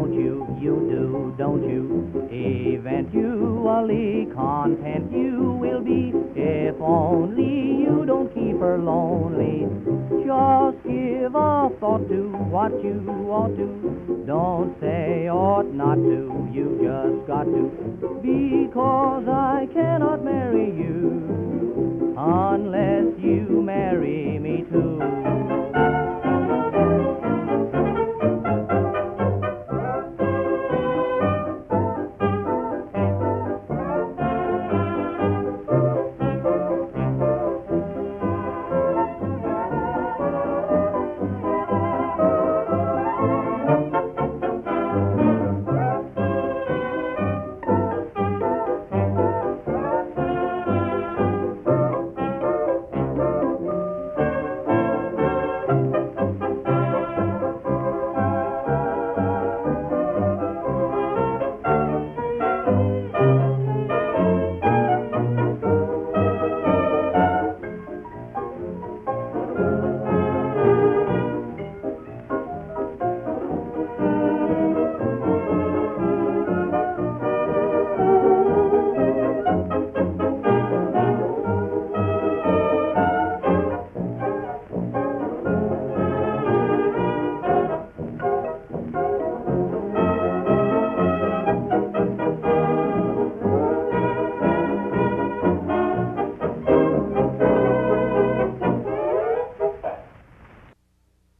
don't you? You do, don't you? Eventually content you will be, if only you don't keep her lonely. Just give a thought to what you ought to. Don't say ought not to, you just got to. Because I cannot marry you unless you marry